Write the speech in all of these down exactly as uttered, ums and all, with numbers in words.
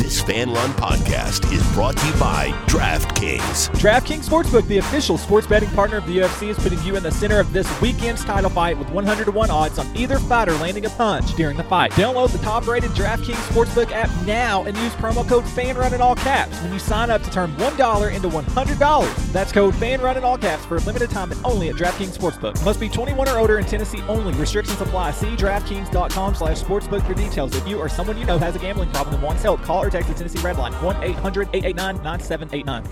This Fan Run podcast is brought to you by DraftKings. DraftKings Sportsbook, the official sports betting partner of the U F C, is putting you in the center of this weekend's title fight with one hundred to one odds on either fighter landing a punch during the fight. Download the top-rated DraftKings Sportsbook app now and use promo code FANRUN in all caps when you sign up to turn one dollar into one hundred dollars. That's code FANRUN in all caps for a limited time and only at DraftKings Sportsbook. Must be twenty-one or older in Tennessee only. Restrictions apply. See DraftKings.com slash sportsbook for details. If you or someone you know has a gambling problem and wants help, call or text the Tennessee Red Line, one eight hundred eight eight nine nine seven eight nine.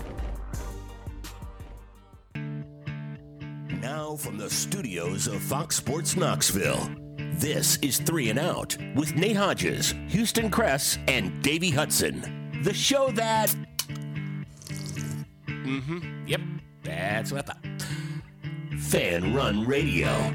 Now from the studios of Fox Sports Knoxville, this is Three and Out with Nate Hodges, Houston Kress, and Davey Hudson. The show that... Mm-hmm, yep, that's what I thought. Fan Run Radio.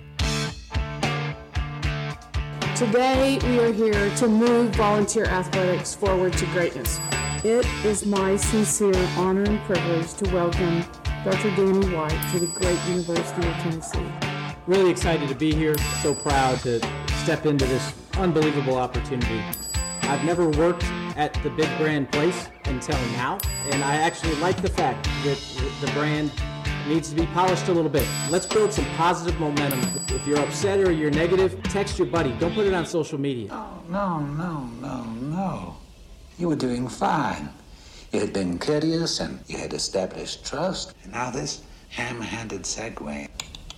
Today, we are here to move volunteer athletics forward to greatness. It is my sincere honor and privilege to welcome Doctor Danny White to the great University of Tennessee. Really excited to be here. So proud to step into this unbelievable opportunity. I've never worked at the big brand place until now, and I actually like the fact that the brand needs to be polished a little bit. Let's build some positive momentum. If you're upset or you're negative, text your buddy. Don't put it on social media. Oh, no, no, no, no. You were doing fine. You had been courteous and you had established trust. And now this ham-handed segue.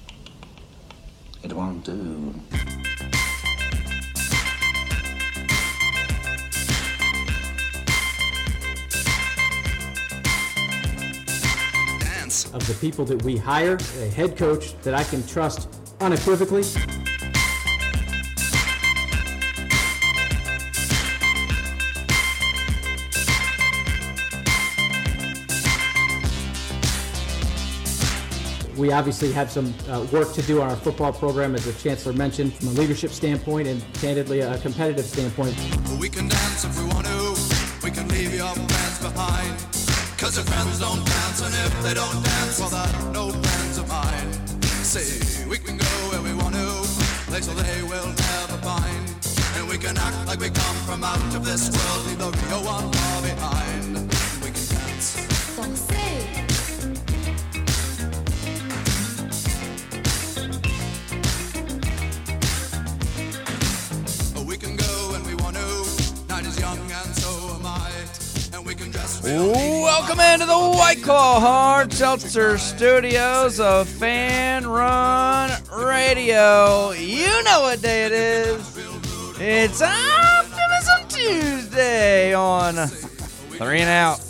It won't do. Of the people that we hire, a head coach that I can trust unequivocally. We obviously have some uh, work to do on our football program, as the Chancellor mentioned, from a leadership standpoint and, candidly, a competitive standpoint. We can dance if we want to. We can leave your plans behind. Cause your friends don't dance, and if they don't dance, well, they're no friends of mine. Say, we can go where we want to, places they will never find. And we can act like we come from out of this world, leave the real one far behind. We can dance. Don't say. We can go when we want to, night is young and so am I. Welcome into the White Claw Hard Seltzer Studios of Fan Run Radio. You know what day it is. It's Optimism Tuesday on Three and Out.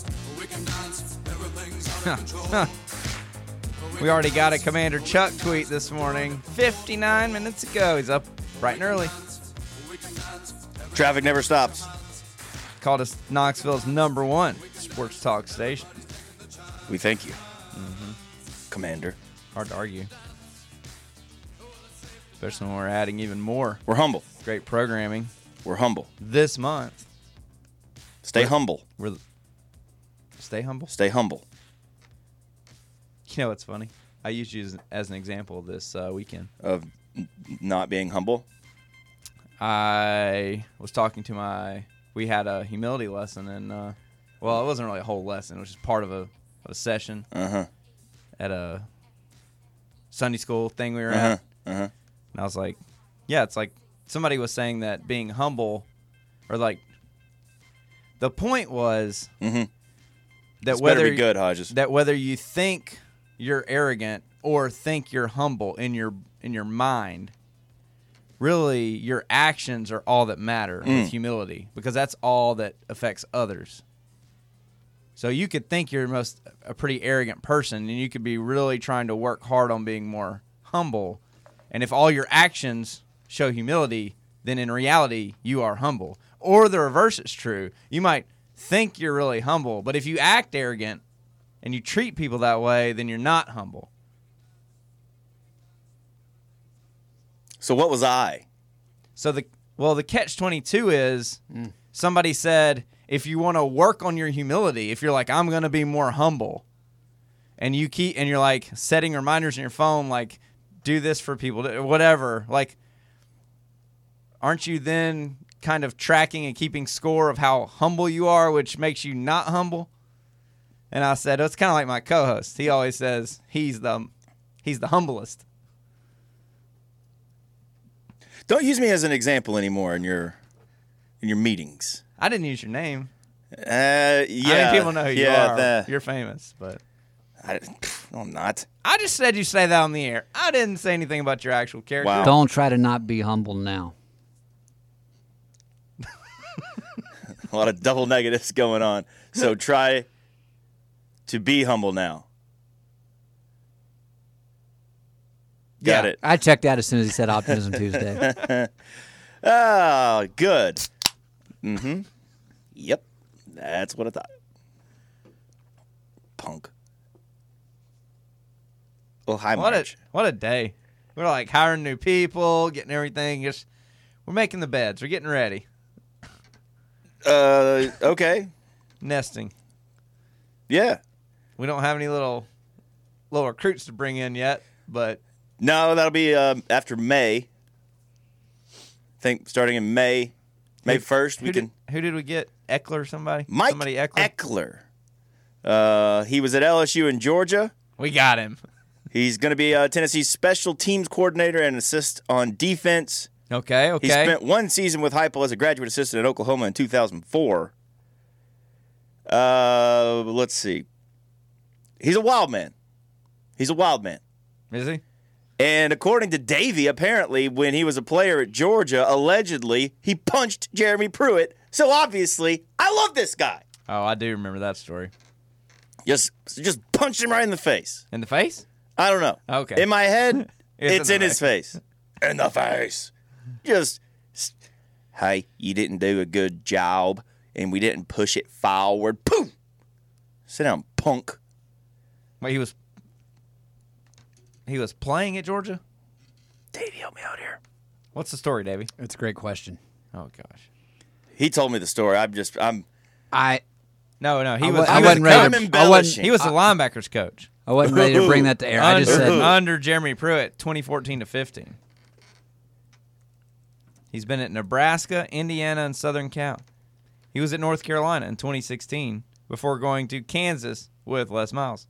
We already got a Commander Chuck tweet this morning, fifty-nine minutes ago. He's up bright and early. Traffic never stops. Called us Knoxville's number one sports talk station. We thank you, mm-hmm. Commander. Hard to argue. Especially when we're adding even more. We're humble. Great programming. We're humble. This month. Stay we're, humble. We're, stay humble? Stay humble. You know what's funny? I used you as, as an example this uh, weekend. Of n- not being humble? I was talking to my... We had a humility lesson, and, uh, well, it wasn't really a whole lesson. It was just part of a, of a session uh-huh. at a Sunday school thing we were uh-huh. at. Uh-huh. And I was like, yeah, it's like somebody was saying that being humble, or like, the point was mm-hmm. that it's whether better be good, Hodges. that whether you think you're arrogant or think you're humble in your in your mind, really, your actions are all that matter mm. with humility, because that's all that affects others. So you could think you're most a pretty arrogant person, and you could be really trying to work hard on being more humble. And if all your actions show humility, then in reality, you are humble. Or the reverse is true. You might think you're really humble, but if you act arrogant and you treat people that way, then you're not humble. So what was I? So the well, the catch twenty-two is mm. somebody said, if you want to work on your humility, if you're like, I'm going to be more humble, and you keep and you're like setting reminders on your phone, like do this for people, whatever, like, aren't you then kind of tracking and keeping score of how humble you are, which makes you not humble. And I said, oh, it's kind of like my co-host. He always says he's the he's the humblest. Don't use me as an example anymore in your in your meetings. I didn't use your name. Uh, yeah. I mean, people know who you yeah, are. The, You're famous, but I, no, I'm not. I just said you say that on the air. I didn't say anything about your actual character. Wow. Don't try to not be humble now. A lot of double negatives going on. So try to be humble now. Got yeah, it. I checked out as soon as he said Optimism Tuesday. Oh, good. Mm-hmm. Yep. That's what I thought. Punk. Well, hi, What a Marge. what a day. We're like hiring new people, getting everything. Just we're making the beds. We're getting ready. Uh, okay. Nesting. Yeah. We don't have any little little recruits to bring in yet, but No, that'll be um, after May. I think starting in May, May first, we who can. Did, who did we get? Eckler or somebody? Mike somebody Eckler. Eckler. Uh, he was at L S U in Georgia. We got him. He's going to be uh, Tennessee's special teams coordinator and assist on defense. Okay, okay. He spent one season with Heupel as a graduate assistant at Oklahoma in two thousand four. Uh, let's see. He's a wild man. He's a wild man. Is he? And according to Davey, apparently when he was a player at Georgia, allegedly, he punched Jeremy Pruitt. So obviously, I love this guy. Oh, I do remember that story. Just, just punched him right in the face. In the face? I don't know. Okay. In my head, It's it's, in in, the his face. In the face. Just, hey, you didn't do a good job, and we didn't push it forward. Poof! Sit down, punk. Wait, he was he was playing at Georgia? Davey, help me out here. What's the story, Davey? That's a great question. Oh gosh. He told me the story. I'm just, I'm. I No, no, he I was. wa- he I was wasn't a ready I'm to- coach. embellishing. He was the linebackers coach. I wasn't ready to bring that to air. I just under, said under Jeremy Pruitt, twenty fourteen to fifteen. He's been at Nebraska, Indiana, and Southern Cal. He was at North Carolina in twenty sixteen before going to Kansas with Les Miles.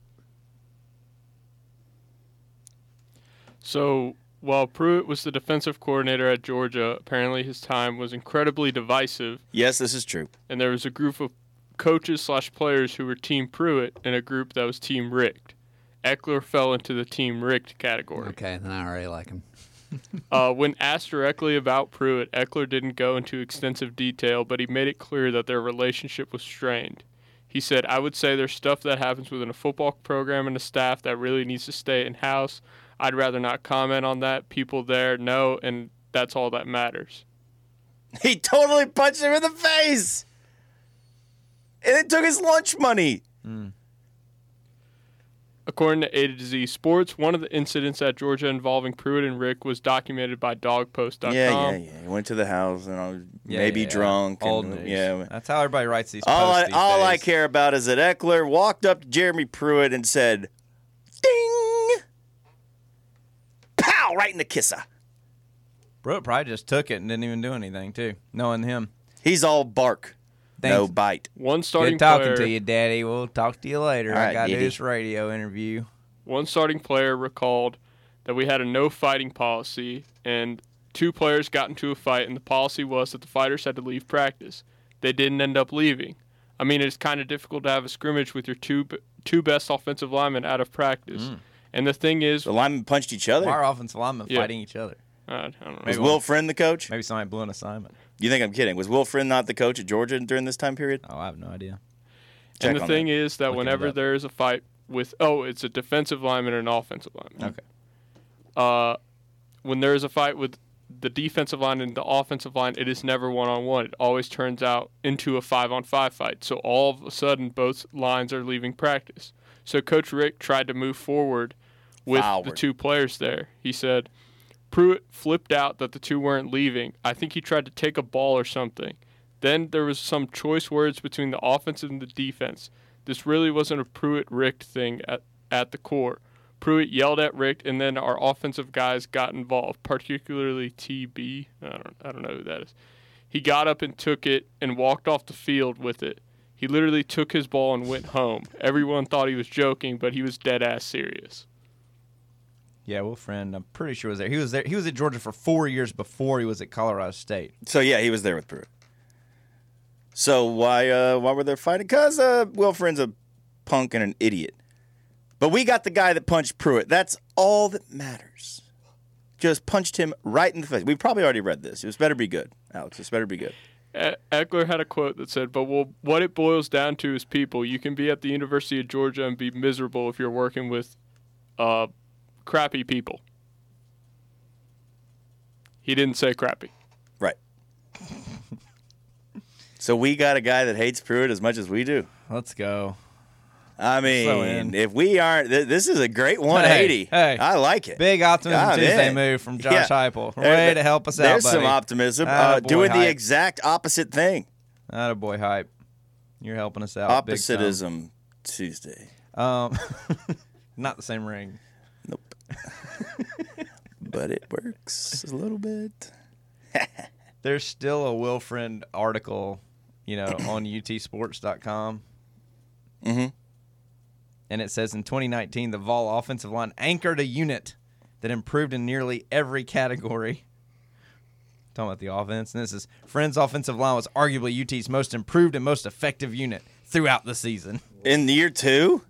So while Pruitt was the defensive coordinator at Georgia, apparently his time was incredibly divisive, Yes, this is true. and there was a group of coaches slash players who were Team Pruitt and a group that was Team Richt. Eckler fell into the Team Richt category. okay, then I already like him. Uh, when asked directly about Pruitt, Eckler didn't go into extensive detail, but he made it clear that their relationship was strained. He said, I would say there's stuff that happens within a football program and a staff that really needs to stay in-house. I'd rather not comment on that. People there know, and that's all that matters. He totally punched him in the face. And it took his lunch money. Mm. According to A to Z Sports, one of the incidents at Georgia involving Pruitt and Rick was documented by dog post dot com. Yeah, yeah, yeah. He went to the house and I was Yeah, maybe yeah, yeah. drunk. Old and, news. yeah. That's how everybody writes these All posts I these all I days. care about is that Eckler walked up to Jeremy Pruitt and said, "Ding, pow!" right in the kisser. Pruitt probably just took it and didn't even do anything, too, knowing him. He's all bark, no Thanks. bite. One starting Good talking player, to you, Daddy. We'll talk to you later. All I right, got to do Diddy. this radio interview. One starting player recalled that we had a no fighting policy, and two players got into a fight, and the policy was that the fighters had to leave practice. They didn't end up leaving. I mean, it's kind of difficult to have a scrimmage with your two two best offensive linemen out of practice. Mm. And the thing is, The linemen punched each other. Our offensive linemen Yeah. fighting each other. uh, I don't know. Was Maybe Will Friend the coach? Maybe somebody blew an assignment. You think I'm kidding? Was Will Friend not the coach at Georgia during this time period? Oh, I have no idea. Check and the on thing that. is that Looking it whenever up. there is a fight with, oh, it's a defensive lineman and an offensive lineman. Okay. Uh, when there is a fight with the defensive line and the offensive line, it is never one-on-one. It always turns out into a five-on-five fight. So all of a sudden, both lines are leaving practice. So Coach Rick tried to move forward with the Forward. two players there. He said, Pruitt flipped out that the two weren't leaving. I think he tried to take a ball or something. Then there was some choice words between the offense and the defense. This really wasn't a Pruitt-Rick thing at, at the core. Pruitt yelled at Rick, and then our offensive guys got involved, particularly T B. I don't, I don't know who that is. He got up and took it and walked off the field with it. He literally took his ball and went home. Everyone thought he was joking, but he was dead ass serious. Yeah, Will Friend, I'm pretty sure was there. He was there. He was at Georgia for four years before he was at Colorado State. So yeah, he was there with Pruitt. So why uh, why were they fighting? Because uh, Will Friend's a punk and an idiot. But we got the guy that punched Pruitt. That's all that matters. Just punched him right in the face. We've probably already read this. It better be good, Alex. This better be good. E- Eckler had a quote that said, but well, what it boils down to is people. You can be at the University of Georgia and be miserable if you're working with uh, crappy people. He didn't say crappy. Right. So we got a guy that hates Pruitt as much as we do. Let's go. I mean, So if we aren't, th- this is a great one eighty. Hey, hey. I like it. Big optimism I'm Tuesday in. move from Josh Yeah. Heupel. There- Way to help us out, There's buddy. some optimism. Atta Uh, boy, doing the Hype. exact opposite thing. Atta boy, Hype. You're helping us out. big time. Oppositism Tuesday. Um, not the same ring. Nope. But it works a little bit. There's still a Will Friend article, you know, on U T sports dot com. Mm-hmm. And it says in twenty nineteen, the Vol offensive line anchored a unit that improved in nearly every category. Talking about the offense. And this is Friend's offensive line was arguably U T's most improved and most effective unit throughout the season. In year two?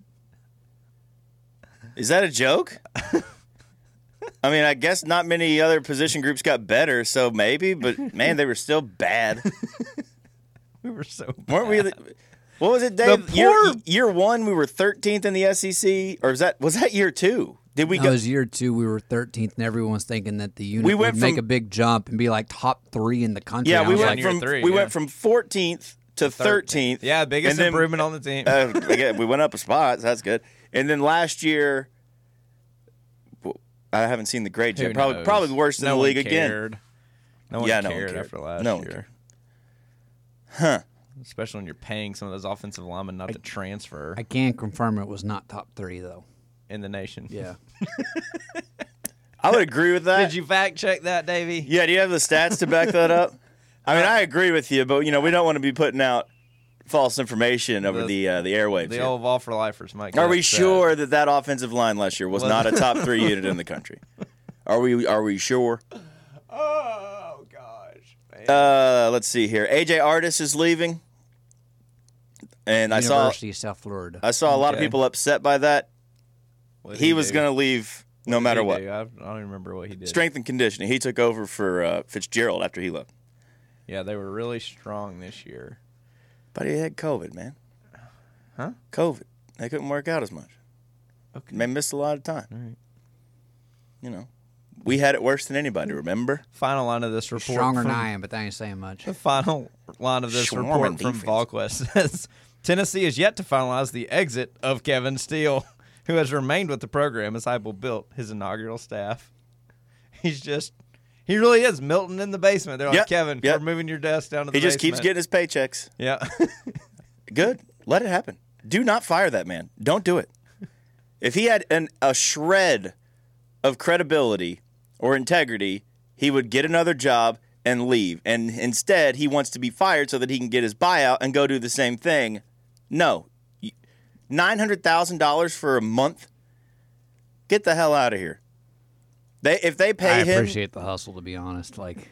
Is that a joke? I mean, I guess not many other position groups got better, so maybe, but man, they were still bad. We were so bad. Weren't we? The, what was it, Dave? The Year, poor- year one, we were thirteenth in the S E C, or was that was that year two? Did we That go? was year two. We were thirteenth, and everyone's thinking that the unit We went would make from- a big jump and be like top three in the country. Yeah, I we was went like, from three, we yeah. went from fourteenth to thirteenth. Yeah, biggest and then, improvement on the team. uh, again, we went up a spot. So that's good. And then last year, I haven't seen the grades Who yet. Probably knows? probably worse than No the one league again. cared. No one Yeah, no one cared cared. after last No one year. cared. Huh. Especially when you're paying some of those offensive linemen not to transfer I can confirm it was not top three though. in the nation. Yeah. I would agree with that. Did you fact check that, Davey? Yeah, do you have the stats to back that up? I mean, I agree with you, but you know, we don't want to be putting out false information over The- the uh, the airwaves. The here. old Vol for Lifers might get Are we upset. sure that that offensive line last year was Was- not a top three unit in the country? Are we Are we sure? Oh gosh. Man. Uh, let's see here. A J Artis is leaving, and I saw University of South Florida. I saw a lot of Okay. people upset by that. What did He was do? going to leave no What did matter he what. do? I, I don't even remember what he did. Strength and conditioning. He took over for uh, Fitzgerald after he left, Yeah, they were really strong this year. but he had COVID, man. Huh? COVID. They couldn't work out as much. Okay. They missed a lot of time. All right. You know, we had it worse than anybody. Remember? Final line of this report. Stronger from, than I am, but that ain't saying much. The final line of this Swarming report from defense. VolQuest says Tennessee is yet to finalize the exit of Kevin Steele, who has remained with the program as Heupel built his inaugural staff. He's just, he really is Milton in the basement. They're like, Yep, Kevin, yep. we're moving your desk down to the He just keeps basement." getting his paychecks. Yeah. Good. Let it happen. Do not fire that man. Don't do it. If he had an, a shred of credibility or integrity, he would get another job and leave. And instead, he wants to be fired so that he can get his buyout and go do the same thing. No. nine hundred thousand dollars for a month? Get the hell out of here. They If they pay I him... appreciate the hustle, to be honest. Like,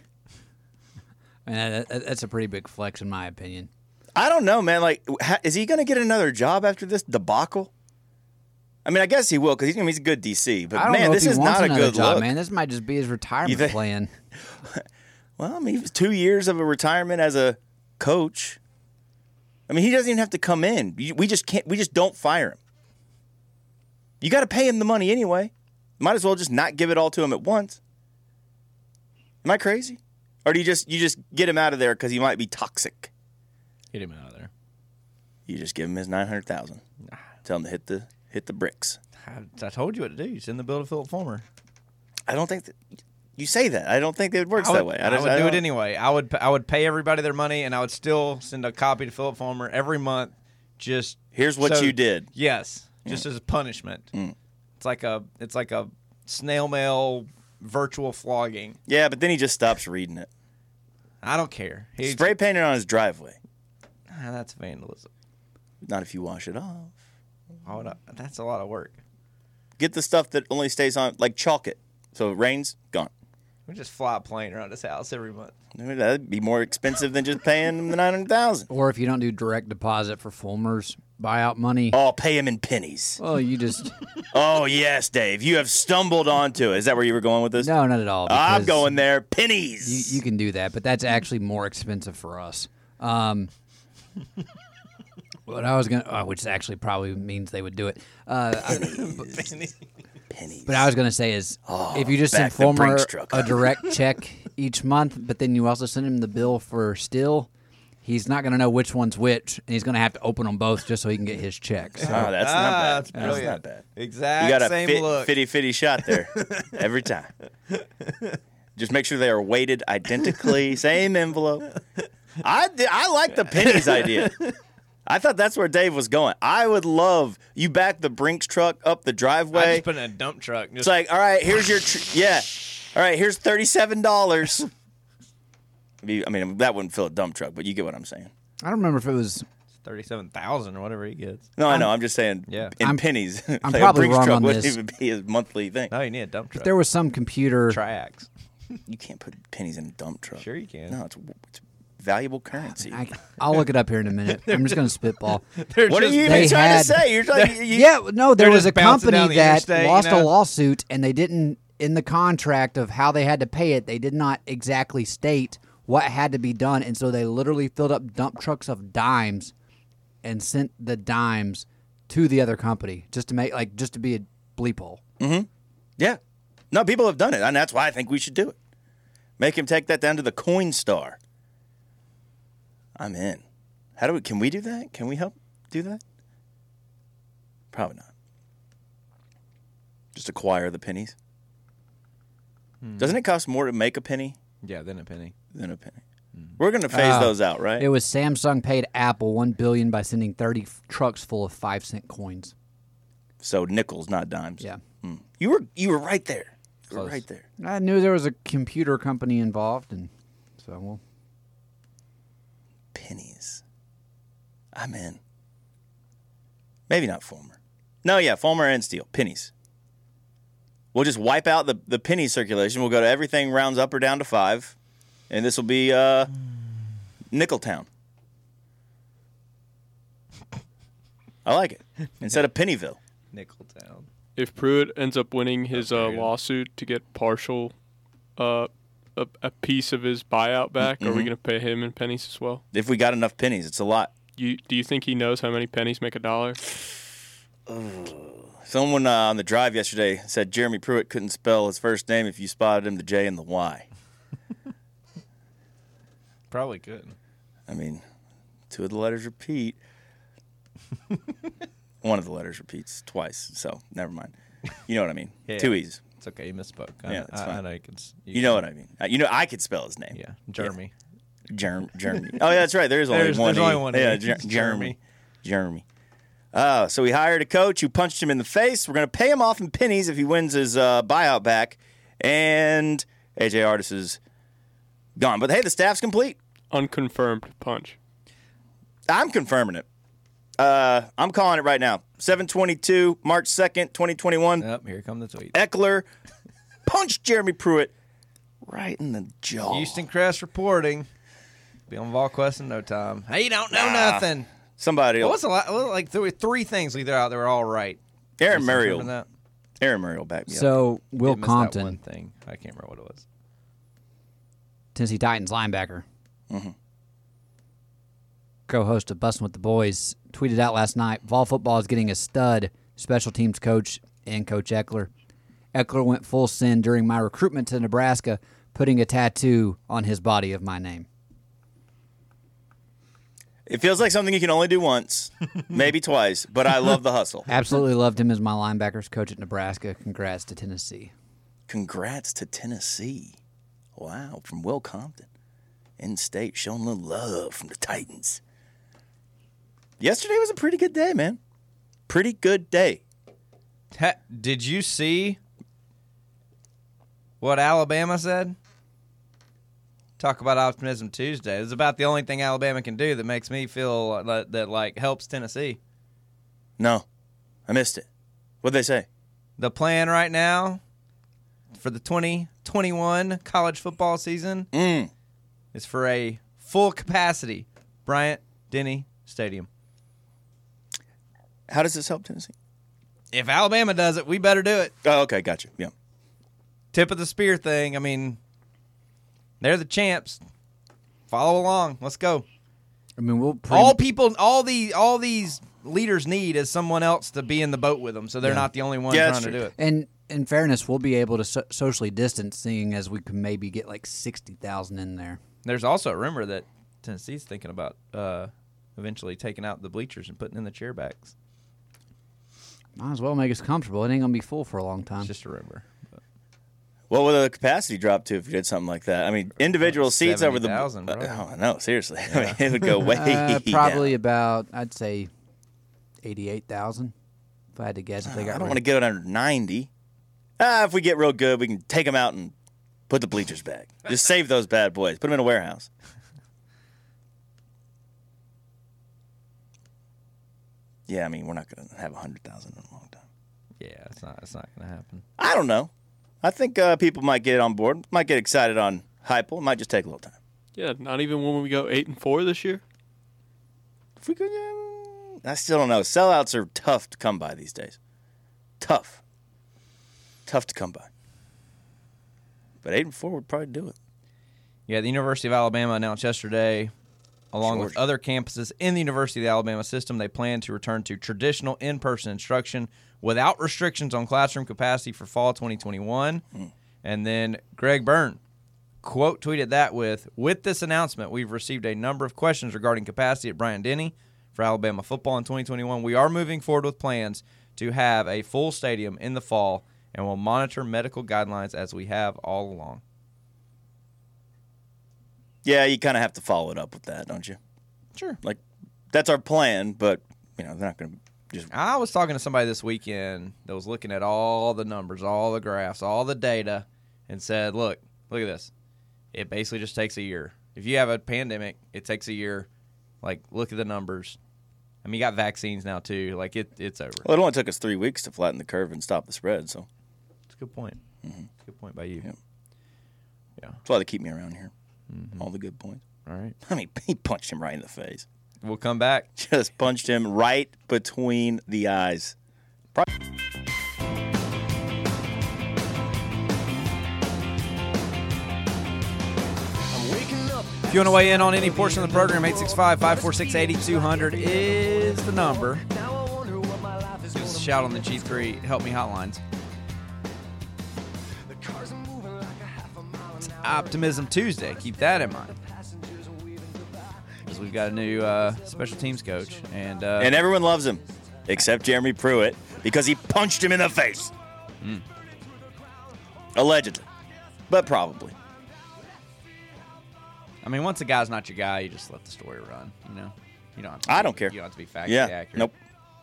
I mean, that, that- that's a pretty big flex, in my opinion. I don't know, man. Like, ha- is he going to get another job after this debacle? I mean, I guess he will because he's, he's a good D C. But I don't man, know this if he is wants not a another good job, look. man. This might just be his retirement think- plan. Well, I mean, it was two years of a retirement as a coach. I mean, he doesn't even have to come in. You- We just can't. We just don't fire him. You got to pay him the money anyway. Might as well just not give it all to him at once. Am I crazy? Or do you just you just get him out of there because he might be toxic? Get him out of there. You just give him his nine hundred thousand. Tell him to hit the hit the bricks. I, I told you what to do. You send the bill to Philip Fulmer. I don't think that you say that. I don't think it works I would, that way. I, just- would do don't- it anyway. I would I would pay everybody their money, and I would still send a copy to Philip Fulmer every month. Just Here's what so- you did. Yes, just as a punishment. Mm. It's like a it's like a snail mail virtual flogging. Yeah, but then he just stops reading it. I don't care. He, Spray paint it on his driveway. Ah, that's vandalism. Not if you wash it off. Oh, no, that's a lot of work. Get the stuff that only stays on, like chalk it. So it rains, gone. We just fly a plane around his house every month. That'd be more expensive than just paying him the nine hundred thousand dollars. Or if you don't do direct deposit for Fulmer's buyout money. Oh, pay him in pennies. Well, you just. Oh, yes, Dave. You have stumbled onto it. Is that where you were going with this? No, not at all. I'm because going there. Pennies. You, you can do that, but that's actually more expensive for us. Um, what I was going to, uh, which actually probably means they would do it. Uh, I, Pennies. Pennies. But I was going to say is, Oh, if you just back send the Fulmer Brinks truck. a direct check each month, but then you also send him the bill for still, he's not going to know which one's which, and he's going to have to open them both just so he can get his check. So. Oh, that's ah, not bad. That's, That's not bad. Exact You got a same fit, look. fitty fitty shot there every time. Just make sure they are weighted identically, same envelope. I I like the pennies idea. I thought that's where Dave was going. I would love you back the Brinks truck up the driveway. I just put in a dump truck. Just It's like, all right, here's your tr- yeah, all right, here's thirty-seven dollars. I mean, that wouldn't fill a dump truck, but you get what I'm saying. I don't remember if it was thirty-seven thousand or whatever he gets. No, I know. I'm just saying. Yeah. in I'm- pennies. I'm Like probably a Brinks wrong truck on wouldn't this. even be his monthly thing. No, you need a dump if truck. there was some computer. Triax. You can't put pennies in a dump truck. Sure you can. No, it's, it's valuable currency. I, I'll look it up here in a minute. I'm just going to spitball. They're what are just- you even they trying had- to say? You're trying. You, Yeah, no, there They're was a just bouncing down company the that interstate, you lost know? a lawsuit, and they didn't, in the contract of how they had to pay it, they did not exactly state what had to be done, and so they literally filled up dump trucks of dimes and sent the dimes to the other company just to make, like, just to be a bleep hole. Yeah. No, people have done it, and that's why I think we should do it. Make him take that down to the Coinstar. I'm in. How do we? Can we do that? Can we help do that? Probably not. Just acquire the pennies. Hmm. Doesn't it cost more to make a penny Yeah, then a penny. than a penny? We're gonna phase Uh, those out, right? It was Samsung paid Apple one billion dollars by sending thirty f- trucks full of five cent coins. So nickels, not dimes. Yeah. Hmm. You were you were right there. You were Close. right there. I knew there was a computer company involved, and so, well, Pennies. I'm in. Maybe not Fulmer. No, yeah, Fulmer and Steele. Pennies. We'll just wipe out the, the penny circulation. We'll go to everything rounds up or down to five. And this will be uh, Nickeltown. I like it. Instead of Pennyville. Nickeltown. If Pruitt ends up winning his uh, very good. lawsuit to get partial, uh, a, a piece of his buyout back, are we Mhm. going to pay him in pennies as well? If we got enough pennies, it's a lot. You do you think he knows how many pennies make a dollar? Someone uh, on the drive yesterday said Jeremy Pruitt couldn't spell his first name if you spotted him the J and the Y. Probably could. I mean, two of the letters repeat. One of the letters repeats twice, so never mind. You know what I mean. Yeah. Two E's. It's okay. You misspoke. I, Yeah, that's I, fine. I know you can. s- You know what I mean. Uh, You know I could spell his name. Yeah, Jeremy. Germ, Jeremy. Oh, yeah, that's right. There's only There's- one there's E. only one E. Yeah, It's Jer- Jeremy. Jeremy. Jeremy. Uh, so we hired a coach who punched him in the face. We're going to pay him off in pennies if he wins his uh, buyout back. And A J Artis is gone. But hey, the staff's complete. Unconfirmed punch. I'm confirming it. Uh, I'm calling it right now. seven twenty-two, March second, twenty twenty-one. Yep, here come the tweets. Eckler punched Jeremy Pruitt right in the jaw. Houston Crest reporting. Be on VolQuest in no time. Hey, you don't know Nah. nothing. Somebody. What was a lot? Well, like there were three things we threw out that were all right. Aaron Just Murray. remember that? Aaron Murray will back me up. so Will Did miss that one Compton, thing. I can't remember what it was. Tennessee Titans linebacker, Mhm. co-host of Bussin' with the Boys, tweeted out last night, Vol football is getting a stud special teams coach in Coach Eckler. Eckler went full send during my recruitment to Nebraska, putting a tattoo on his body of my name. It feels like something you can only do once, maybe twice, but I love the hustle. Absolutely loved him as my linebackers coach at Nebraska. Congrats to Tennessee. Congrats to Tennessee. Wow, from Will Compton. In-state, showing a little love from the Titans. Yesterday was a pretty good day, man. Pretty good day. Ha- Did you see what Alabama said? talk about Optimism Tuesday. It's about the only thing Alabama can do that makes me feel that, that like helps Tennessee. No, I missed it. What'd they say? The plan right now for the twenty twenty-one college football season Mm. is for a full capacity Bryant-Denny Stadium. How does this help Tennessee? If Alabama does it, we better do it. Oh, okay, gotcha. Yeah. Tip of the spear thing. I mean, they're the champs. Follow along. Let's go. I mean, we'll pretty All people, all the, all these leaders need is someone else to be in the boat with them, so they're Yeah. not the only ones Yeah, trying that's to true. do it. And in fairness, we'll be able to so- socially distance, seeing as we can maybe get like sixty thousand in there. There's also a rumor that Tennessee's thinking about uh, eventually taking out the bleachers and putting in the chair backs. Might as well make us comfortable. It ain't gonna be full for a long time. It's just a rumor. But What would the capacity drop to if you did something like that? I mean, individual seats over the. seventy thousand, bro. Uh, oh, no, seriously. I mean, it would go way Uh, probably down. about, I'd say, eighty-eight thousand. If I had to guess, if they got I don't rid- want to get it under ninety. Ah, if we get real good, we can take them out and put the bleachers back. Just save those bad boys. Put them in a warehouse. Yeah, I mean, we're not going to have one hundred thousand in a long time. yeah, it's not. It's not going to happen. I don't know. I think uh, people might get on board, might get excited on Heupel. It might just take a little time. Yeah, not even when we go eight and four this year. If we could, uh, I still don't know. Sellouts are tough to come by these days. Tough. Tough to come by. But eight and four would probably do it. Yeah, the University of Alabama announced yesterday, along with Georgia. other campuses in the University of the Alabama system, they plan to return to traditional in-person instruction without restrictions on classroom capacity for fall twenty twenty-one. Mm. And then Greg Byrne quote tweeted that with, with this announcement, we've received a number of questions regarding capacity at Bryant-Denny for Alabama football in twenty twenty-one. We are moving forward with plans to have a full stadium in the fall, and will monitor medical guidelines as we have all along. Yeah, you kind of have to follow it up with that, don't you? Sure. Like, that's our plan, but, you know, they're not going to just. I was talking to somebody this weekend that was looking at all the numbers, all the graphs, all the data, and said, look, look at this. It basically just takes a year. If you have a pandemic, it takes a year. Like, look at the numbers. I mean, you got vaccines now, too. Like, it, it's over. Well, it only took us three weeks to flatten the curve and stop the spread, so. It's a good point. Mm-hmm. It's a good point by you. Yeah. Yeah. That's why they keep me around here. Mm-hmm. All the good points. All right. I mean, he punched him right in the face. We'll come back. Just punched him right between the eyes. Probably. If you want to weigh in on any portion of the program, eight six five, five four six, eight two zero zero is the number. Just shout on the G three Help Me hotlines. It's Optimism Tuesday. Keep that in mind. Because we've got a new uh, special teams coach. And, uh, And everyone loves him, except Jeremy Pruitt, because he punched him in the face. Mm. Allegedly. But probably. I mean, once a guy's not your guy, you just let the story run, you know? You don't have to I be- don't care. You don't have to be factually Yeah. accurate. Nope.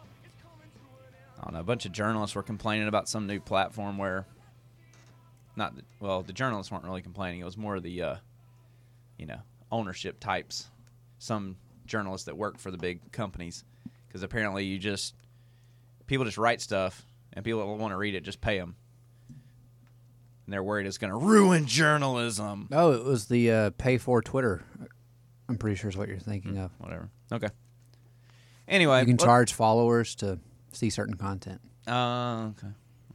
I don't know. A bunch of journalists were complaining about some new platform where, not the, well, the journalists weren't really complaining. It was more the, uh, you know, ownership types. Some journalists that work for the big companies, because apparently you just people just write stuff, and people that want to read it just pay them, and they're worried it's going to ruin journalism. Oh, it was the uh, pay for Twitter. I'm pretty sure is what you're thinking of. Whatever. Okay. Anyway, You can what- charge followers to see certain content. Uh, okay.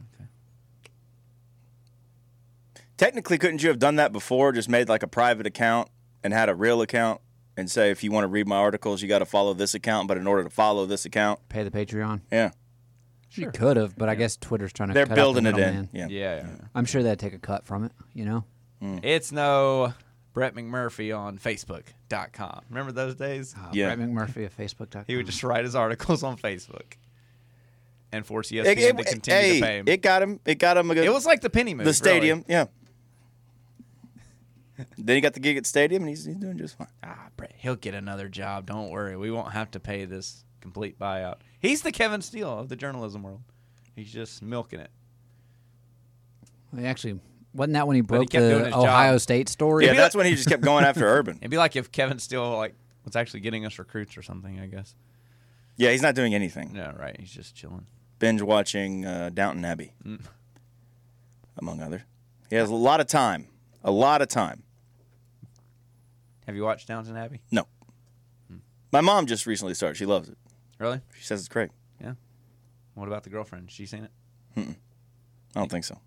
Technically, couldn't you have done that before? Just made like a private account and had a real account and say, if you want to read my articles, you got to follow this account. But in order to follow this account, Pay the Patreon. yeah, You could have, but I guess Twitter's trying to. they're cut out the building it in. middleman. Yeah. Yeah, yeah. I'm sure they'd take a cut from it. You know. It's no Brett McMurphy on Facebook dot com. Remember those days? Uh, Yeah. Brett McMurphy of Facebook dot com. He would just write his articles on Facebook and force E S It, P N it- to continue hey, to pay him. it got him. It got him a good. It was like the penny move. the stadium. really. Yeah. Then he got the gig at stadium, and he's, he's doing just fine. Ah, Brett, he'll get another job. Don't worry. We won't have to pay this complete buyout. He's the Kevin Steele of the journalism world. He's just milking it. He actually Wasn't that when he But he broke kept doing the his Ohio job. State story? Yeah, that's when he just kept going after Urban. It'd be like if Kevin Steele like was actually getting us recruits or something, I guess. Yeah, he's not doing anything. No, right. He's just chilling. Binge watching uh, Downton Abbey, Mm. among other. He has a lot of time. A lot of time. Have you watched Downton Abbey? No. My mom just recently started. She loves it. Really? She says it's great. Yeah. What about the girlfriend? She seen it? Mm-mm. I don't think so.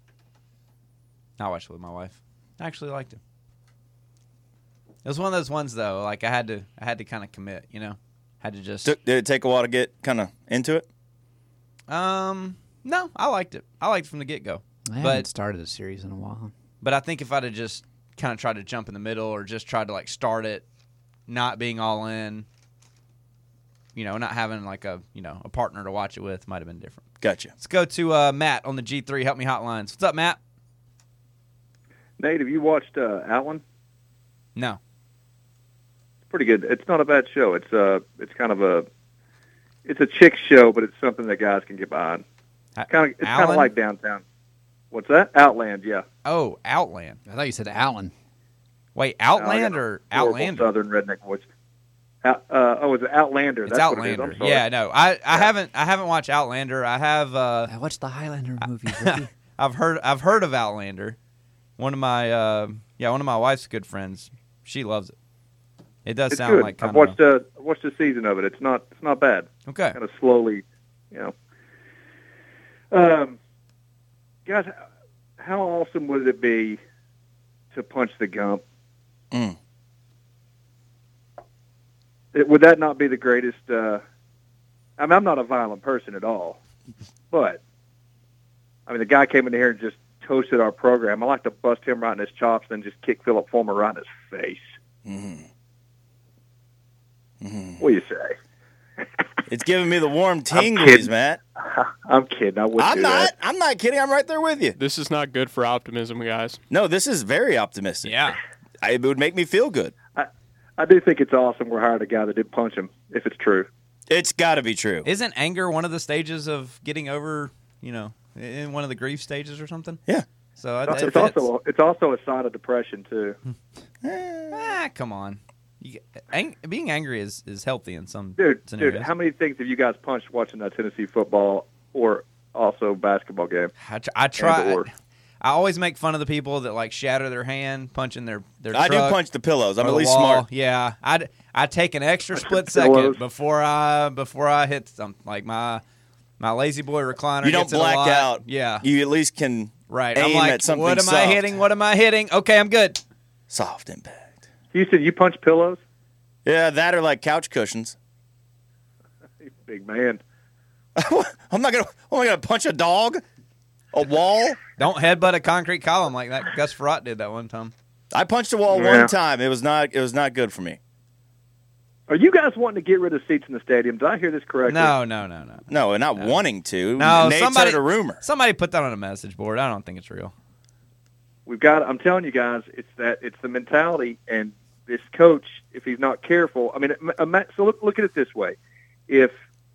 I watched it with my wife. I actually liked it. It was one of those ones though. Like I had to, I had to kind of commit. You know, had to just. Did it take a while to get kind of into it? Um, no, I liked it. I liked it from the get go. I haven't But started a series in a while. but I think if I'd have just kind of tried to jump in the middle or just tried to like start it, not being all in, you know, not having like a you know a partner to watch it with, might have been different. Gotcha. Let's go to uh, Matt on the G three Help Me Hotlines. What's up, Matt? Nate, have you watched uh, Outland? No. It's pretty good. It's not a bad show. It's uh, it's kind of a, it's a chick show, but it's something that guys can get behind. Uh, Kind of, it's kind of Alan? like Downtown. What's that? Outland, yeah. Oh, Outland. I thought you said Allen. Wait, Oh, I Outland got a or horrible Outlander? Southern redneck voice. Out, uh, oh, it's Outlander. It's That's Outlander. what it is. I'm sorry. Yeah, no, I, I haven't I haven't watched Outlander. I have. Uh, I watched the Highlander movies. Ricky. I've heard I've heard of Outlander. One of my uh, yeah, one of my wife's good friends. She loves it. It does It's sound good. like kind I've watched uh, I've watched a season of it. It's not it's not bad. Okay. Kind of slowly, you know. Um, guys, how awesome would it be to punch the Gump? Mm. It, would that not be the greatest? Uh, I mean, I'm not a violent person at all, but I mean, the guy came in here and just toasted our program. I like to bust him right in his chops, and then just kick Philip Fulmer right in his face. Mm-hmm. Mm-hmm. What do you say? It's giving me the warm kidding. tinglies, Matt. I'm kidding. I wouldn't I'm do not. that. I'm not kidding. I'm right there with you. This is not good for optimism, guys. No, this is very optimistic. Yeah. I, it would make me feel good. I, I do think it's awesome we hired a guy that did punch him, if it's true. It's got to be true. Isn't anger one of the stages of getting over, you know, in one of the grief stages or something? Yeah. So I, It's, it it's fits. also it's also a sign of depression too. Ah, come on. You, ang- being angry is, is healthy in some Dude, scenarios. dude, how many things have you guys punched watching that Tennessee football or also basketball game? I, tr- I try. And or- I always make fun of the people that like shatter their hand punching their their. I do truck punch the pillows. I'm or at the least wall. smart. Yeah, I I take an extra split Pillows. second before I before I hit something like my my lazy boy recliner. You don't gets it a black lot. out. Yeah, You at least can right. aim I'm like, at something what am soft. I hitting? What am I hitting? Okay, I'm good. Soft impact. Houston, you punch pillows? Yeah, that or like couch cushions. You big man. I'm not gonna. Am I gonna punch a dog? A wall? Don't headbutt a concrete column like that. Gus Frerotte did that one time. I punched a wall Yeah. one time. It was not. It was not good for me. Are you guys wanting to get rid of seats in the stadium? Did I hear this correctly? No, no, no, no. No, not wanting to. No, Nate's somebody heard a rumor. Somebody put that on a message board. I don't think it's real. We've got. I'm telling you guys, it's that. It's the mentality, and this coach, if he's not careful. I mean, ima- so look, look at it this way: if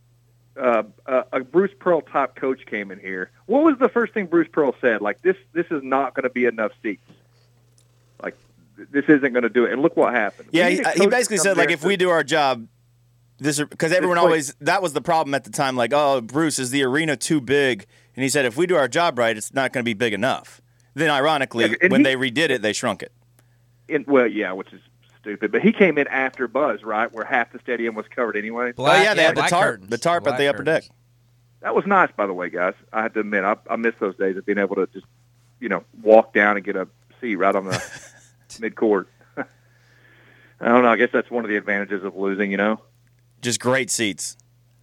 uh, a, a Bruce Pearl type coach came in here, what was the first thing Bruce Pearl said? Like, this, this is not going to be enough seats. Like, th- this isn't going to do it. And look what happened. We Yeah, need he, a he coach basically to come said like there if we and do our job, this because everyone It's like- always that was the problem at the time. Like, oh, Bruce, is the arena too big? And he said if we do our job right, it's not going to be big enough. Then ironically, Yeah, and when he- they redid it, they shrunk it. in, well, yeah, which is stupid. But he came in after Buzz, right, where half the stadium was covered anyway. Black, oh yeah, they had the black tarp, curtains. the tarp Black at the upper curtains. deck. That was nice, by the way, guys. I have to admit, I, I miss those days of being able to just, you know, walk down and get a seat right on the mid-court. I don't know. I guess that's one of the advantages of losing, you know. Just great seats.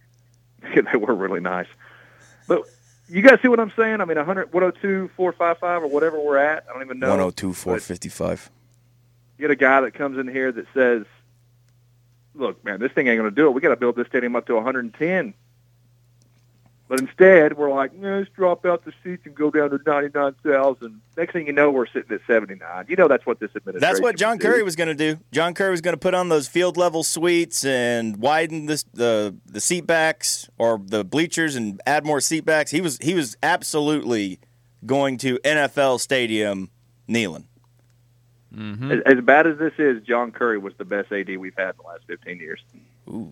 They were really nice. But you guys see what I'm saying? I mean, one hundred, one oh two, four fifty-five or whatever we're at. I don't even know. One hundred two, four fifty-five. You get a guy that comes in here that says, look, man, this thing ain't going to do it. We got to build this stadium up to one hundred ten. But instead, we're like, no, let's drop out the seats and go down to ninety-nine thousand. Next thing you know, we're sitting at seventy-nine. You know that's what this administration That's what John would do. Curry was going to do. John Curry was going to put on those field level suites and widen this, the the seat backs or the bleachers and add more seat backs. He was he was absolutely going to N F L Stadium kneeling. Mm-hmm. As, as bad as this is, John Curry was the best A D we've had in the last fifteen years. Ooh.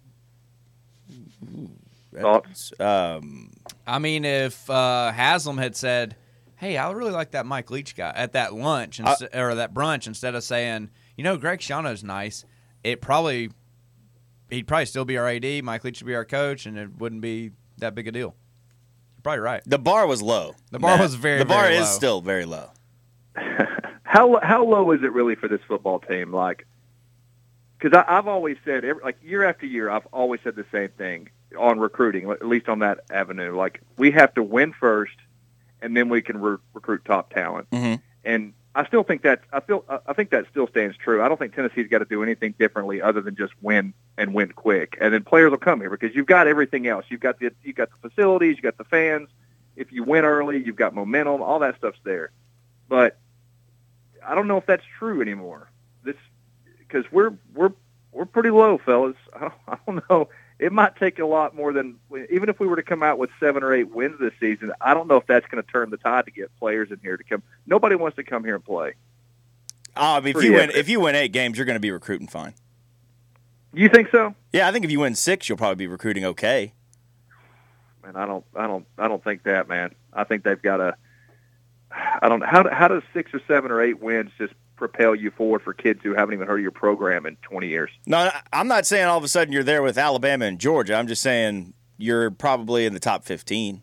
Ooh. Thoughts? Um, I mean, if uh, Haslam had said, hey, I really like that Mike Leach guy at that lunch inst- uh, or that brunch, instead of saying, you know, Greg Schiano's nice, it probably he'd probably still be our A D. Mike Leach would be our coach, and it wouldn't be that big a deal. You're probably right. The bar was low. The bar Matt. was very, The bar very is low. still very low. How how low is it really for this football team? Like, because I've always said, every, like year after year, I've always said the same thing on recruiting, at least on that avenue. Like, we have to win first, and then we can re- recruit top talent. Mm-hmm. And I still think that I feel I think that still stands true. I don't think Tennessee's got to do anything differently other than just win and win quick, and then players will come here because you've got everything else. You've got the you've got the facilities, you've got the fans. If you win early, you've got momentum. All that stuff's there, but I don't know if that's true anymore. This because we're we're we're pretty low, fellas. I don't, I don't know. It might take a lot more than even if we were to come out with seven or eight wins this season. I don't know if that's going to turn the tide to get players in here to come. Nobody wants to come here and play. Uh, if you win, if you win eight games, you're going to be recruiting fine. You think so? Yeah, I think if you win six, you'll probably be recruiting okay. Man, I don't, I don't, I don't think that, man. I think they've got a. I don't. How how does six or seven or eight wins just propel you forward for kids who haven't even heard of your program in twenty years? No, I'm not saying all of a sudden you're there with Alabama and Georgia. I'm just saying you're probably in the top fifteen.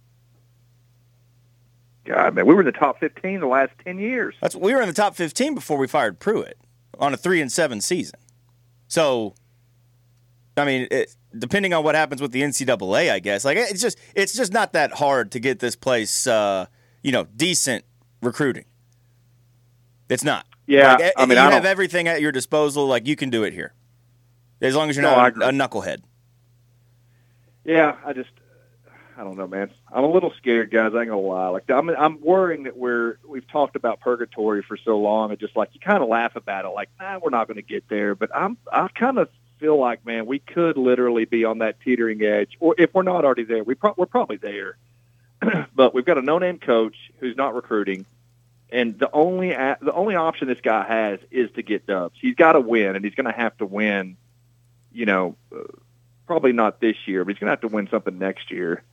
God, man, we were in the top fifteen the last ten years. That's we were in the top fifteen before we fired Pruitt on a three and seven season. So, I mean, it, depending on what happens with the N C double A, I guess, like it's just it's just not that hard to get this place, uh, you know, decent recruiting. It's not. Yeah, like, I mean, you I have don't... everything at your disposal. Like you can do it here, as long as you're No, not I a, a knucklehead. Yeah, I just, I don't know, man. I'm a little scared, guys. I ain't gonna lie. Like, I'm, I'm worrying that we're, we've talked about purgatory for so long, and just like you kind of laugh about it, like, nah, we're not going to get there. But I'm, I kind of feel like, man, we could literally be on that teetering edge, or if we're not already there, we pro- we're probably there. But we've got a no-name coach who's not recruiting, and the only, a- the only option this guy has is to get dubs. He's got to win, and he's going to have to win. You know. Uh, Probably not this year, but he's going to have to win something next year.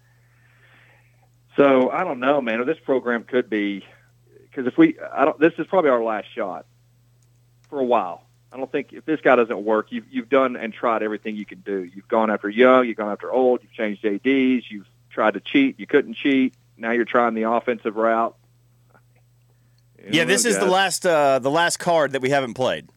So I don't know, man. This program could be because if we, I don't. This is probably our last shot for a while. I don't think if this guy doesn't work, you've you've done and tried everything you can do. You've gone after young, you've gone after old, you've changed A Ds, you've tried to cheat, you couldn't cheat. Now you're trying the offensive route. You Yeah, know, this is guys. the last uh, the last card that we haven't played.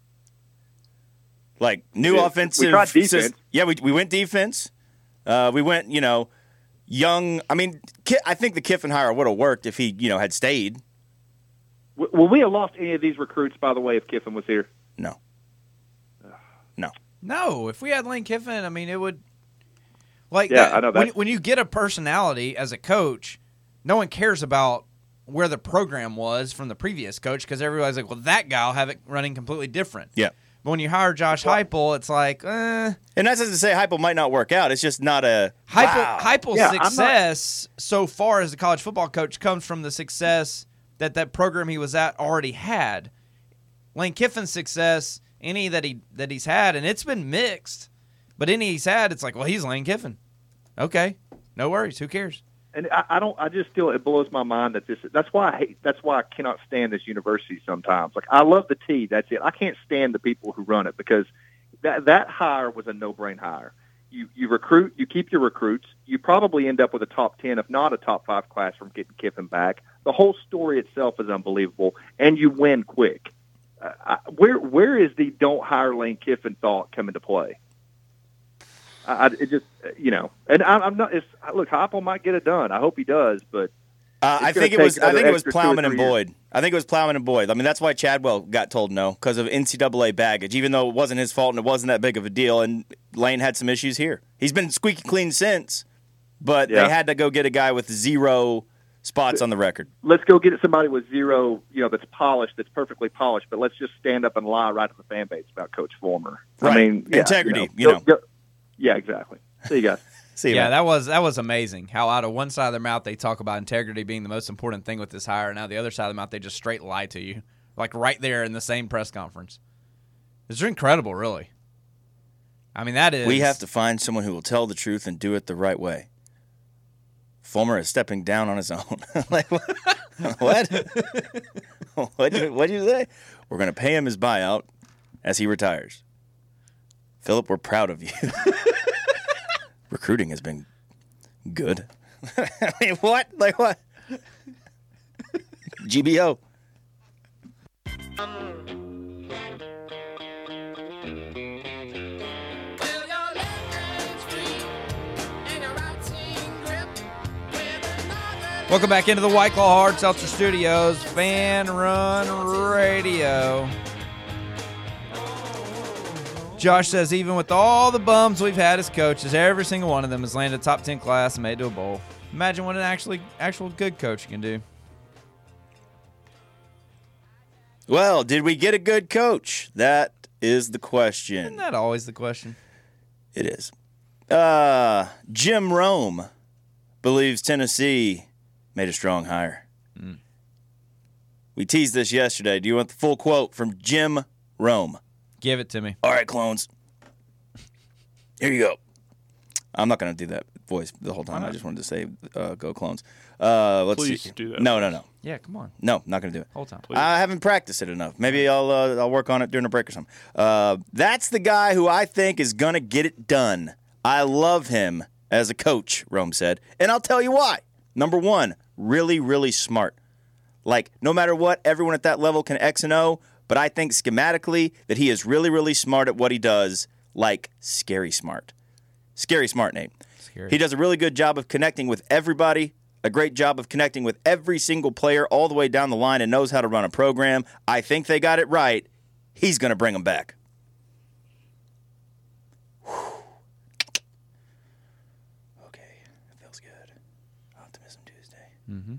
Like new Yeah, offensive. we tried defense. sys- yeah, we we went defense. Uh, we went, you know, young. I mean, Ki- I think the Kiffin hire would have worked if he, you know, had stayed. W- Will we have lost any of these recruits, by the way, if Kiffin was here? No. No. No, if we had Lane Kiffin, I mean, it would. Like, Yeah, that, I know when, that. when you get a personality as a coach, no one cares about where the program was from the previous coach because everybody's like, well, that guy will have it running completely different. Yeah. But when you hire Josh Heupel, it's like, eh. And that's not to say Heupel might not work out. It's just not a Heupel, wow. Heupel's Yeah, I'm not- success so far as a college football coach comes from the success that that program he was at already had. Lane Kiffin's success, any that he that he's had, and it's been mixed, but any he's had, it's like, well, he's Lane Kiffin. Okay, no worries. Who cares? And I, I don't. I just feel it blows my mind that this. That's why I hate. That's why I cannot stand this university sometimes. Like I love the T. That's it. I can't stand the people who run it because that that hire was a no-brain hire. You you recruit. You keep your recruits. You probably end up with a top ten, if not a top five class from getting Kiffin back. The whole story itself is unbelievable, and you win quick. Uh, I, where where is the don't hire Lane Kiffin thought come into play? I, it just, you know, and I, I'm not. It's, look, Heupel might get it done. I hope he does, but Uh, I it's gonna think it was. take I think another it was extra two or Plowman and three years. Boyd. I think it was Plowman and Boyd. I mean, that's why Chadwell got told no because of N C double A baggage. Even though it wasn't his fault and it wasn't that big of a deal, and Lane had some issues here. He's been squeaky clean since, but Yeah. they had to go get a guy with zero spots on the record. let's go get somebody with zero, you know, that's polished, that's perfectly polished. But let's just stand up and lie right to the fan base about Coach Fulmer. Right. I mean, yeah, Integrity, You know, you Go- know. go- yeah, exactly. See you guys. See you, yeah, man. that was that was amazing. How out of one side of their mouth they talk about integrity being the most important thing with this hire, and now the other side of the mouth they just straight lie to you, like right there in the same press conference. It's incredible, really. I mean, that is. We have to find someone who will tell the truth and do it the right way. Fulmer is stepping down on his own. Like what? What? What did what you say? We're going to pay him his buyout as he retires. Philip, we're proud of you. Recruiting has been good. I mean, what? Like what? G B O. Welcome back into the White Claw Hard Seltzer Studios, Fan Run Radio. Josh says, even with all the bums we've had as coaches, every single one of them has landed a top ten class and made it to a bowl. Imagine what an actually actual good coach can do. Well, did we get a good coach? That is the question. Isn't that always the question? It is. Uh, Jim Rome believes Tennessee made a strong hire. Mm. We teased this yesterday. Do you want the full quote from Jim Rome? Give it to me. All right, clones. Here you go. I'm not going to do that voice the whole time. I just wanted to say, uh, go clones. Uh, let's Please see. do that. No, no, no. Yeah, come on. No, not going to do it. Whole time. Please. I haven't practiced it enough. Maybe I'll uh, I'll work on it during a break or something. Uh, that's the guy who I think is going to get it done. I love him as a coach, Rome said. And I'll tell you why. Number one, really, really smart. Like, no matter what, everyone at that level can X and O, but I think schematically that he is really, really smart at what he does, like scary smart. Scary smart, Nate. Scary. He does a really good job of connecting with everybody, a great job of connecting with every single player all the way down the line and knows how to run a program. I think they got it right. He's going to bring them back. Whew. Okay, that feels good. Optimism Tuesday. Mm-hmm.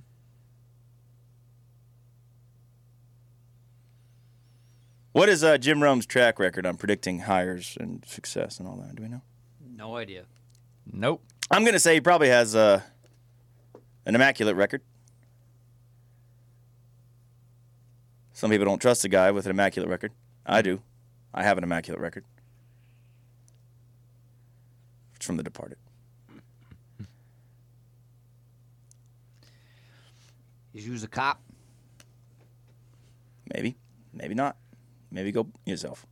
What is uh, Jim Rome's track record on predicting hires and success and all that? Do we know? No idea. Nope. I'm going to say he probably has uh, an immaculate record. Some people don't trust a guy with an immaculate record. I do. I have an immaculate record. It's from The Departed. Is you a cop? Maybe. Maybe not. Maybe go yourself.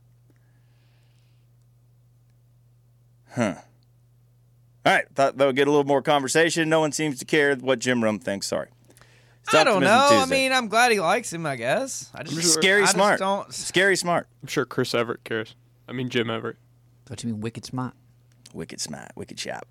Huh. All right. Thought that would get a little more conversation. No one seems to care what Jim Rome thinks. Sorry. It's I don't Optimism know. I Tuesday. mean, I'm glad he likes him, I guess. I just Scary I just smart. don't- Scary smart. I'm sure Chris Everett cares. I mean, Jim Everett. What you mean, wicked smart? Wicked smart. Wicked sharp.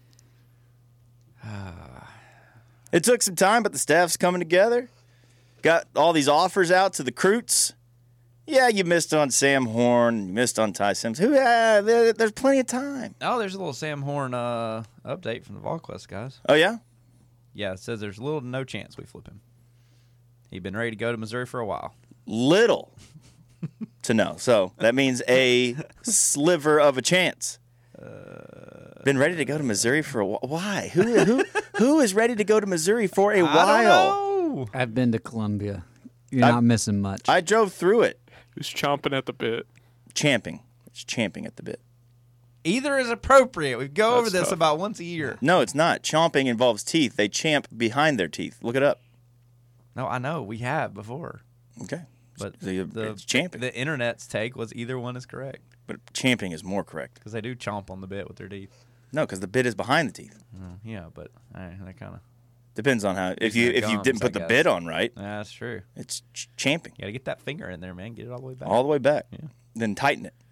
It took some time, but the staff's coming together. Got all these offers out to the recruits. Yeah, you missed on Sam Horn. You missed on Ty Sims. Who? Uh, there, there's plenty of time. Oh, there's a little Sam Horn uh, update from the VolQuest guys. Oh, yeah? Yeah, it says there's little to no chance we flip him. He'd been ready to go to Missouri for a while. Little to know. So that means a sliver of a chance. Been ready to go to Missouri for a while. Why? Who, who, who is ready to go to Missouri for a I while? don't know. I've been to Columbia. You're I- not missing much. I drove through it. Who's chomping at the bit? Champing. It's champing at the bit. Either is appropriate. We go over That's this tough. about once a year. No, it's not. Chomping involves teeth. They champ behind their teeth. Look it up. No, I know. We have before. Okay. But The, the, it's champing. the internet's take was either one is correct. But champing is more correct. Because they do chomp on the bit with their teeth. No, because the bit is behind the teeth. Mm, yeah, but uh, that kind of... Depends on how. If Using you their if you gums, didn't I put the guess. bit on right, Yeah, that's true. it's ch- champing You got to get that finger in there, man. Get it all the way back. all the way back. Yeah. Then tighten it.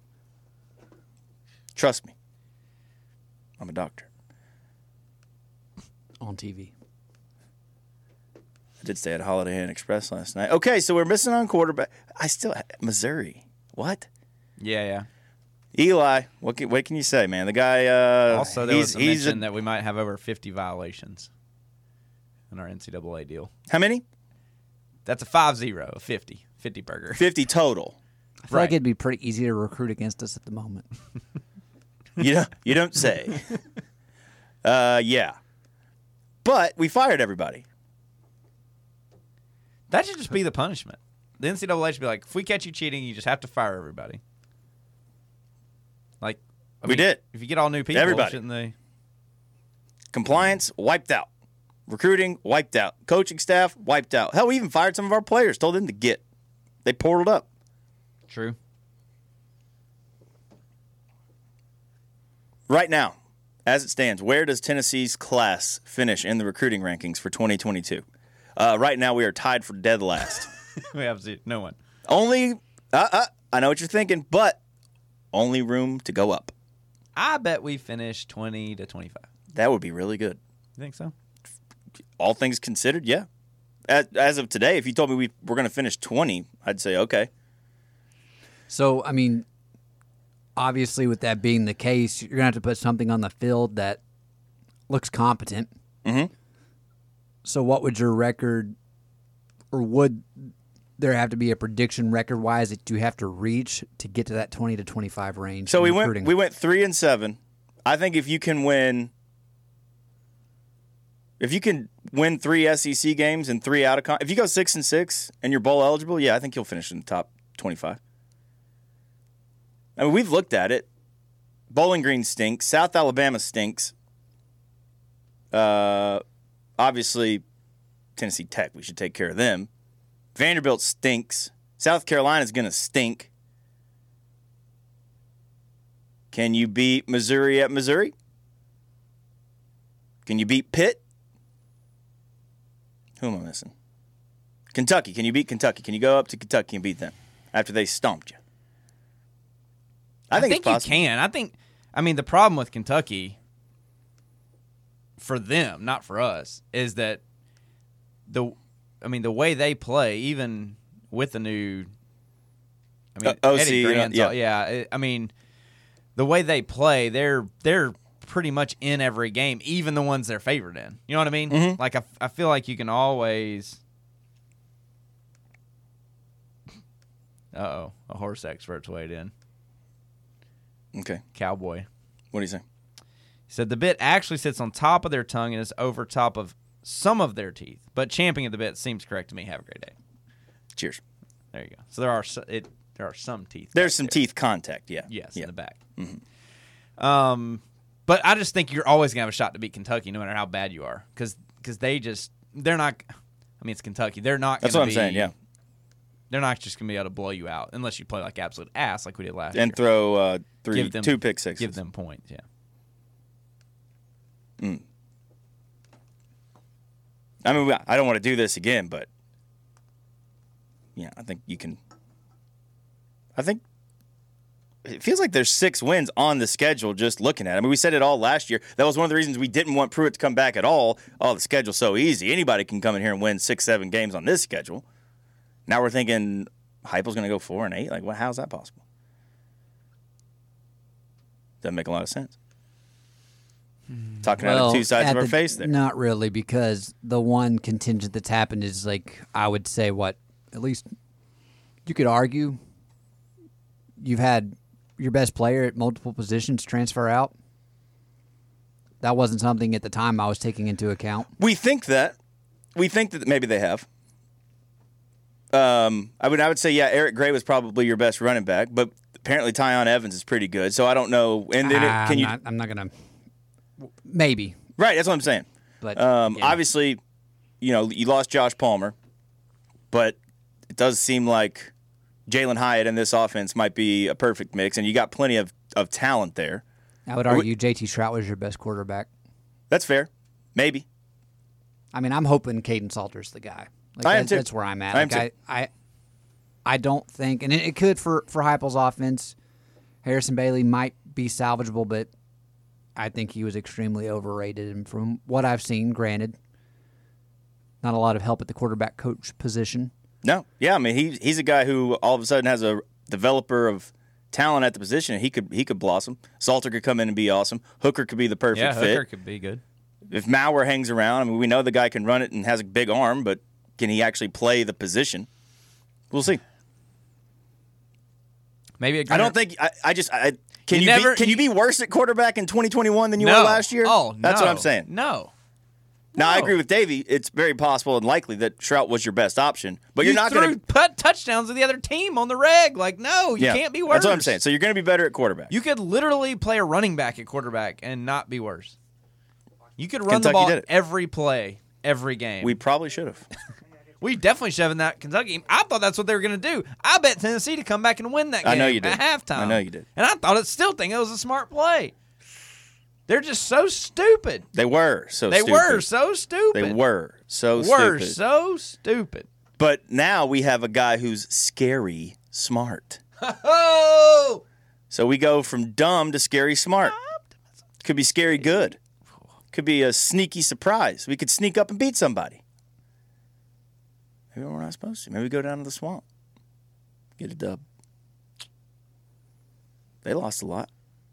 Trust me. I'm a doctor. On T V. I did stay at Holiday Inn Express last night. Okay, so we're missing on quarterback. I still Missouri. What? Yeah, yeah. Eli, what can, what can you say, man? The guy. Uh, Also, there he's, was a he's mention a, that we might have over fifty violations in our N C double A deal. how many? That's a five zero, a fifty. fifty burger. Fifty total. I feel Right. like it'd be pretty easy to recruit against us at the moment. You don't, you don't say. Uh, yeah. But we fired everybody. That should just be the punishment. The N C double A should be like, if we catch you cheating, you just have to fire everybody. Like, I we mean, did. If you get all new people, everybody. Shouldn't they? Compliance, wiped out. Recruiting, wiped out. Coaching staff, wiped out. Hell, we even fired some of our players, told them to get. They portaled up. True. Right now, as it stands, where does Tennessee's class finish in the recruiting rankings for twenty twenty-two? Uh, right now, we are tied for dead last. We have no one. Only, uh, uh, I know what you're thinking, but only room to go up. I bet we finish twenty to twenty-five. That would be really good. You think so? All things considered, yeah. As, as of today, if you told me we were going to finish twenty, I'd say okay. So, I mean, obviously with that being the case, you're going to have to put something on the field that looks competent. Mm-hmm. So what would your record, or would there have to be a prediction record-wise that you have to reach to get to that twenty to twenty-five range? So we recruiting? went we went three and seven. I think if you can win, if you can win three S E C games and three out of con, if you go six and six and you're bowl eligible, yeah, I think you'll finish in the top twenty-five. I mean, we've looked at it. Bowling Green stinks. South Alabama stinks. Uh, obviously, Tennessee Tech, we should take care of them. Vanderbilt stinks. South Carolina's going to stink. Can you beat Missouri at Missouri? Can you beat Pitt? Who am I missing? Kentucky. Can you beat Kentucky? Can you go up to Kentucky and beat them after they stomped you? I think, I think it's possible. you can. I think, I mean, the problem with Kentucky, for them, not for us, is that the, I mean, the way they play, even with the new, I mean, uh, O C, Eddie Grant's, yeah. all, yeah. I mean, the way they play, they're they're pretty much in every game, even the ones they're favored in. You know what I mean? Mm-hmm. Like, I, I feel like you can always. Uh oh, a horse expert's weighed in. Okay. Cowboy. What do you say? He said the bit actually sits on top of their tongue and is over top of some of their teeth, but champing at the bit seems correct to me. Have a great day. Cheers. There you go. So there are so- it there are some teeth. There's some there. teeth contact, yeah. Yes, yeah. in the back. Mm-hmm. Um, but I just think you're always gonna have a shot to beat Kentucky, no matter how bad you are, because they just they're not. I mean, it's Kentucky. They're not. That's gonna what I'm be, saying. Yeah. They're not just gonna be able to blow you out unless you play like absolute ass, like we did last year. And throw uh, three, Give them, two pick sixes. Give them points. Yeah. Mm. I mean, I don't want to do this again, but yeah, I think you can. I think it feels like there's six wins on the schedule just looking at it. I mean, we said it all last year. That was one of the reasons we didn't want Pruitt to come back at all. Oh, the schedule's so easy. Anybody can come in here and win six, seven games on this schedule. Now we're thinking Heupel's going to go four and eight. Like, well, how's that possible? Doesn't make a lot of sense. Talking well, out of two sides at of our the- face there. Not really, because the one contingent that's happened is, like, I would say, what, at least you could argue you've had your best player at multiple positions transfer out. That wasn't something at the time I was taking into account. We think that. We think that maybe they have. Um, I would I would say, yeah, Eric Gray was probably your best running back, but apparently Tyon Evans is pretty good, so I don't know. And then Ah, it, can I'm you? Not, I'm not going to. Maybe. Right, that's what I'm saying. But um, yeah. obviously, you know, you lost Josh Palmer, but it does seem like Jalen Hyatt in this offense might be a perfect mix, and you got plenty of, of talent there. I would argue J T Strout was your best quarterback. That's fair. Maybe. I mean, I'm hoping Caden Salter's the guy. Like, I am that, too. That's where I'm at. I am Like, I, I, I don't think, and it, it could for for Heupel's offense. Harrison Bailey might be salvageable, but I think he was extremely overrated. And from what I've seen, granted, not a lot of help at the quarterback coach position. No. Yeah, I mean, he, he's a guy who all of a sudden has a developer of talent at the position, and he could he could blossom. Salter could come in and be awesome. Hooker could be the perfect Yeah, fit. Hooker could be good. If Mauer hangs around, I mean, we know the guy can run it and has a big arm, but can he actually play the position? We'll see. Maybe a I don't think I, I just I Can you, you never, be, can you, you be worse at quarterback in twenty twenty-one than you no. were last year? Oh, no. That's what I'm saying. No. Now, no. I agree with Davey. It's very possible and likely that Trout was your best option, but you you're not going to put touchdowns to the other team on the reg. Like, no, you yeah, can't be worse. That's what I'm saying. So you're going to be better at quarterback. You could literally play a running back at quarterback and not be worse. You could run Kentucky the ball did it. every play, every game. We probably should have. We definitely should have in that Kentucky game. I thought that's what they were going to do. I bet Tennessee to come back and win that game I know you did. at halftime. I know you did. And I thought it still think it was a smart play. They're just so stupid. They were so they stupid. They were so stupid. They were so were stupid. Were so stupid. But now we have a guy who's scary smart. Oh! So we go from dumb to scary smart. Could be scary good. Could be a sneaky surprise. We could sneak up and beat somebody. Maybe we're not supposed to. Maybe we go down to the swamp. Get a dub. They lost a lot.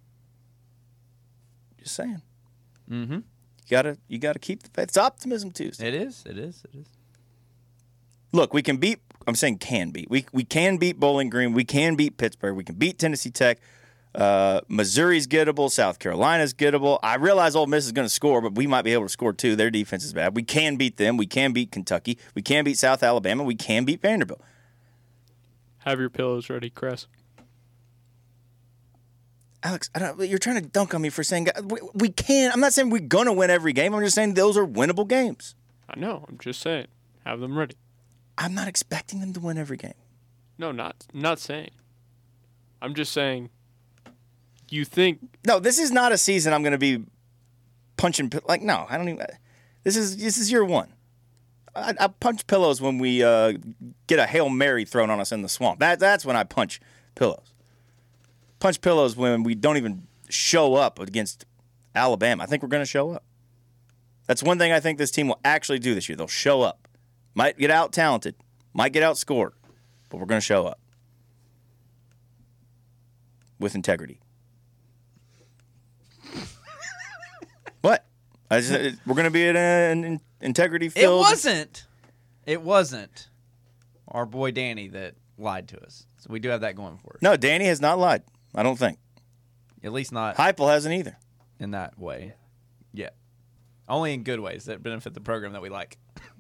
Just saying. Mm-hmm. You gotta you gotta keep the faith. It's Optimism Tuesday. It is. It is. It is. Look, we can beat I'm saying can beat. We we can beat Bowling Green. We can beat Pittsburgh. We can beat Tennessee Tech. Uh, Missouri's gettable. South Carolina's gettable. I realize Ole Miss is going to score, but we might be able to score too. Their defense is bad. We can beat them. We can beat Kentucky. We can beat South Alabama. We can beat Vanderbilt. Have your pillows ready, Cress. Alex, I don't, you're trying to dunk on me for saying we, we can. I'm not saying we're going to win every game. I'm just saying those are winnable games. I know. I'm just saying. Have them ready. I'm not expecting them to win every game. No, not not saying. I'm just saying. You think no? This is not a season I'm going to be punching like no. I don't even. This is this is year one. I, I punch pillows when we uh, get a Hail Mary thrown on us in the swamp. That that's when I punch pillows. Punch pillows when we don't even show up against Alabama. I think we're going to show up. That's one thing I think this team will actually do this year. They'll show up. Might get out talented. Might get outscored. But we're going to show up. With integrity. What? I just, we're going to be at an integrity field. It wasn't. It wasn't our boy Danny that lied to us. So we do have that going for us. No, Danny has not lied. I don't think. At least not. Heupel hasn't either. In that way. Yeah. Only in good ways that benefit the program that we like.